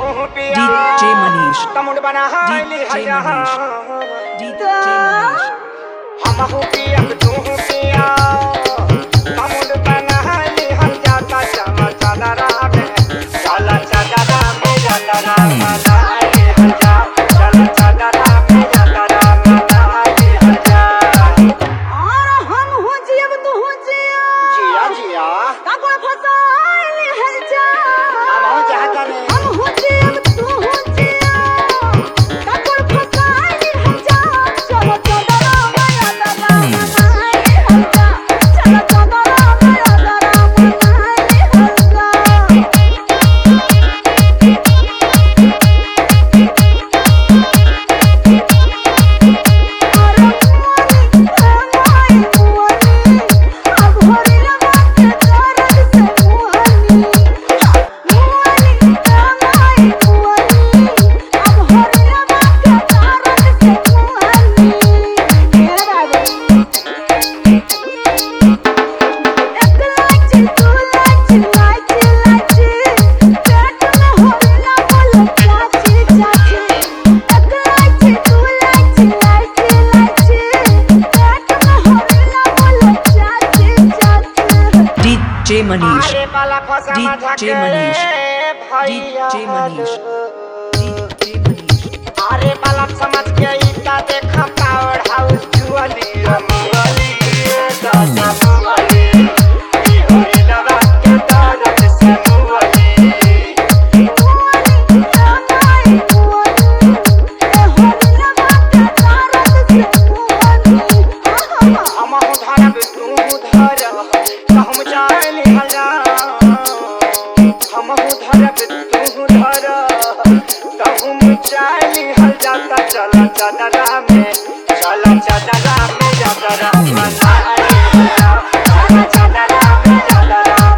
DJ Manish, तमुड़ बना DJ Manish, DJ Manish. हम हो पिया तू हो पिया तमुड़ बना हम जाता चला चला राम चला चला राम जाता राम हम जा चला चला राम जाता राम हम जा और हम हो जियब तू हो जिया जिया जिया का कोई फसाइल है जा हम हो चाहता नहीं हम हो जियब तू हो जिया का कोई फसाइल है जा चलो चलो राम याद राम हम जा चलो चलो राम याद राम हम जा DJ Manish, अरे बाला फसा DJ Manish, DJ Manish, DJ Manish. अरे बाला समझ के इता देखा पावर हाउस जुआली रमवाली दादा बुआली ई होई लगा के दर्द से मुआली हम उधार तू उधार कहम चाली हला हम उधार तू उधार कहम चाली हल जाता चला चला में चला चला में जाता राम चला चला में चला राम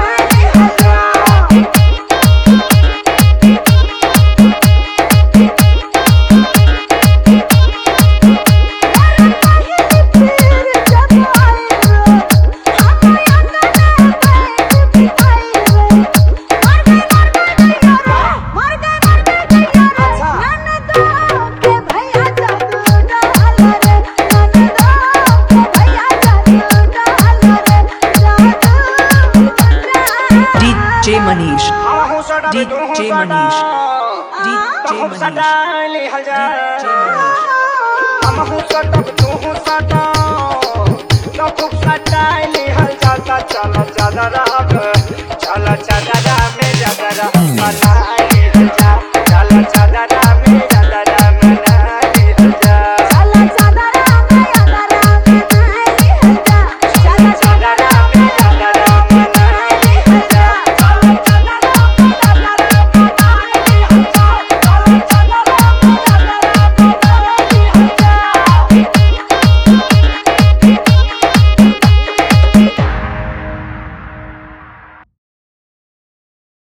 DJ Manish, हम सड़ा DJ Manish, DJ हम Manish, सटाली हल जा DJ Manish. हम सटक तू सटा तो खूब सटाली हल जाता चला चला राम चला चला